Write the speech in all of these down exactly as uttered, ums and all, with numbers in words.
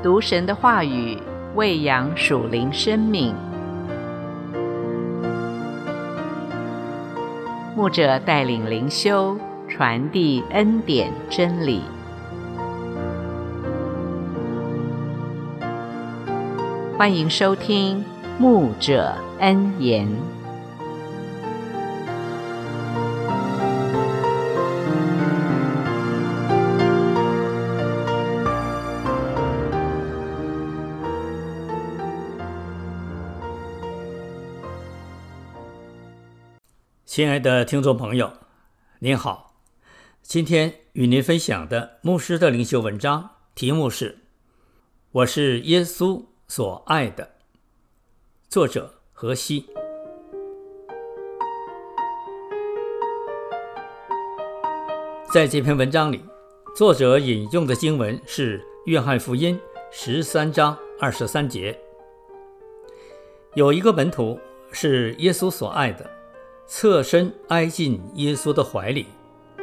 读神的话语，喂养属灵生命。牧者带领灵修，传递恩典真理。欢迎收听牧者恩言。 亲爱的听众朋友，您好，今天与您分享的牧师的灵修文章题目是我是耶稣所爱的，作者何西。在这篇文章里，作者引用的经文是约翰福音十三章二十三节。有一个门徒是耶稣所爱的，侧身挨进耶稣的怀里。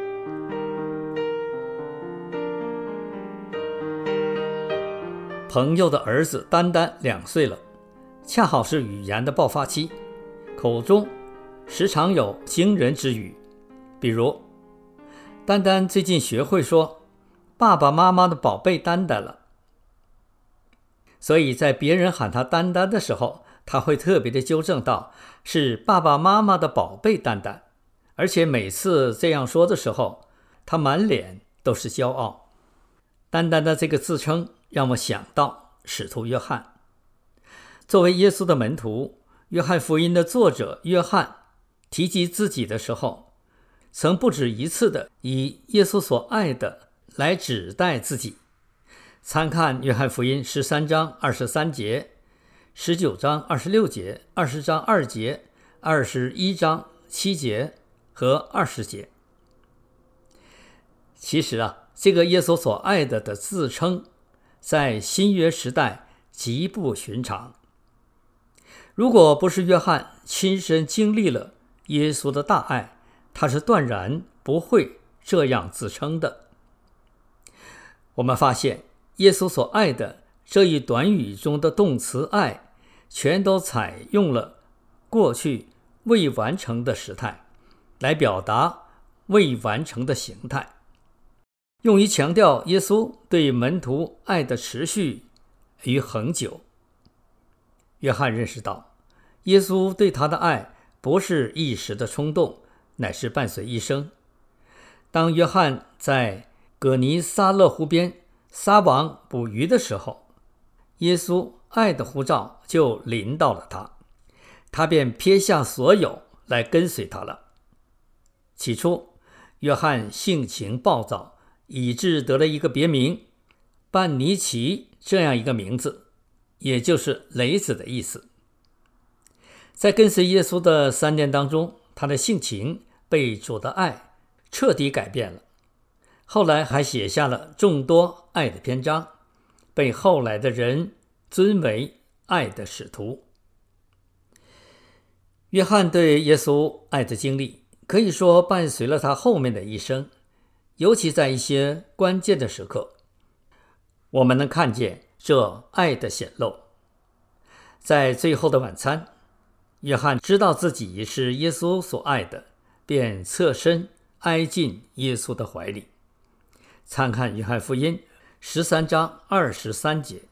朋友的儿子丹丹两岁了，恰好是语言的爆发期，口中时常有惊人之语，比如丹丹最近学会说爸爸妈妈的宝贝丹丹了，所以在别人喊他丹丹的时候，他会特别的纠正到是爸爸妈妈的宝贝丹丹，而且每次这样说的时候，他满脸都是骄傲。丹丹的这个自称让我想到使徒约翰。作为耶稣的门徒，约翰福音的作者约翰提及自己的时候，曾不止一次的以耶稣所爱的来指代自己。参看约翰福音十三章二十三节、十九章二十六节、二十章二节、二十一章七节和二十节。其实啊，这个耶稣所爱的的自称在新约时代极不寻常。如果不是约翰亲身经历了耶稣的大爱，他是断然不会这样自称的。我们发现耶稣所爱的这一短语中的动词爱，全都采用了过去未完成的时态，来表达未完成的形态，用于强调耶稣对门徒爱的持续与恒久。约翰认识到，耶稣对他的爱不是一时的冲动，乃是伴随一生。当约翰在葛尼撒勒湖边撒网捕鱼的时候，耶稣爱的呼召就临到了他，他便撇下所有来跟随他了。起初，约翰性情暴躁，以致得了一个别名班尼奇，这样一个名字，也就是雷子的意思。在跟随耶稣的三年当中，他的性情被主的爱彻底改变了。后来还写下了众多爱的篇章，被后来的人尊为爱的使徒。约翰对耶稣爱的经历，可以说伴随了他后面的一生，尤其在一些关键的时刻，我们能看见这爱的显露。在最后的晚餐，约翰知道自己是耶稣所爱的，便侧身挨进耶稣的怀里。参看约翰福音十三章二十三节。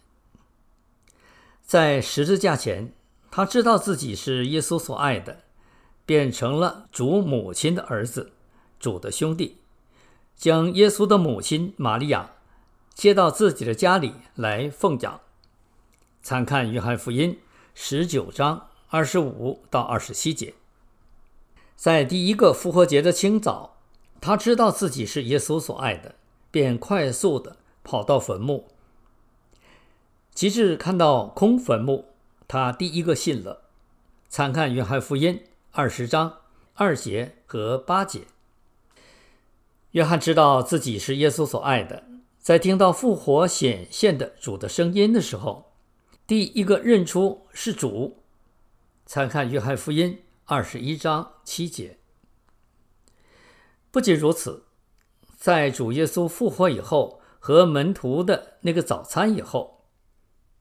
在十字架前，他知道自己是耶稣所爱的，便成了主母亲的儿子，主的兄弟，将耶稣的母亲玛利亚接到自己的家里来奉养。参看约翰福音十九章二十五到二十七节。在第一个复活节的清早，他知道自己是耶稣所爱的，便快速地跑到坟墓，及至看到空坟墓，他第一个信了。参看约翰福音二十章二节和八节。约翰知道自己是耶稣所爱的，在听到复活显现的主的声音的时候，第一个认出是主。参看约翰福音二十一章七节。不仅如此，在主耶稣复活以后和门徒的那个早餐以后，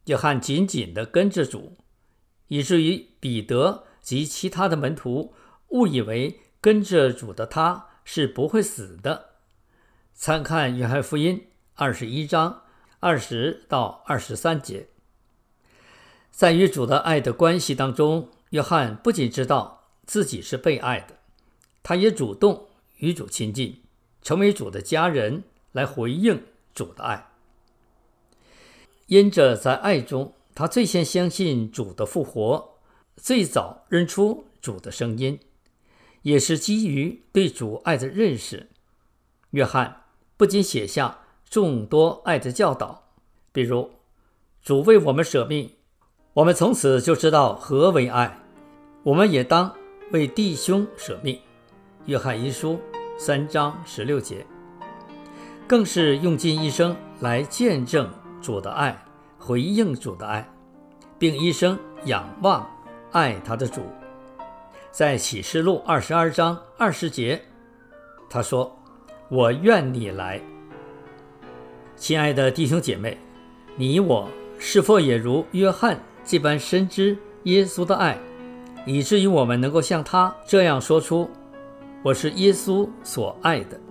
约翰紧紧地跟着主，以至于彼得及其他的门徒误以为跟着主的他是不会死的。参看约翰福音二十一章二十到二十三节。在与主的爱的关系当中，约翰不仅知道自己是被爱的，他也主动与主亲近，成为主的家人，来回应主的爱。因着在爱中，他最先相信主的复活，最早认出主的声音，也是基于对主爱的认识。约翰不仅写下众多爱的教导，比如主为我们舍命，我们从此就知道何为爱，我们也当为弟兄舍命，约翰一书三章十六节。更是用尽一生来见证主的爱，回应主的爱，并一生仰望爱他的主。在启示录二十二章二十节，他说：我愿你来。亲爱的弟兄姐妹，你我是否也如约翰这般深知耶稣的爱，以至于我们能够像他这样说出：我是耶稣所爱的。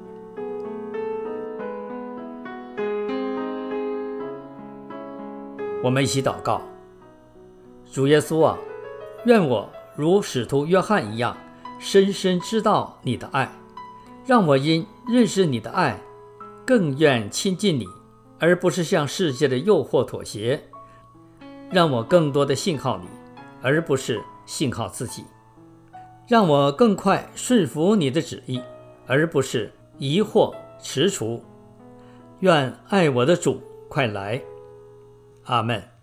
我们一起祷告。主耶稣啊，愿我如使徒约翰一样，深深知道你的爱，让我因认识你的爱，更愿亲近你，而不是向世界的诱惑妥协。让我更多的信靠你，而不是信靠自己。让我更快顺服你的旨意，而不是疑惑踟蹰。愿爱我的主快来。阿们。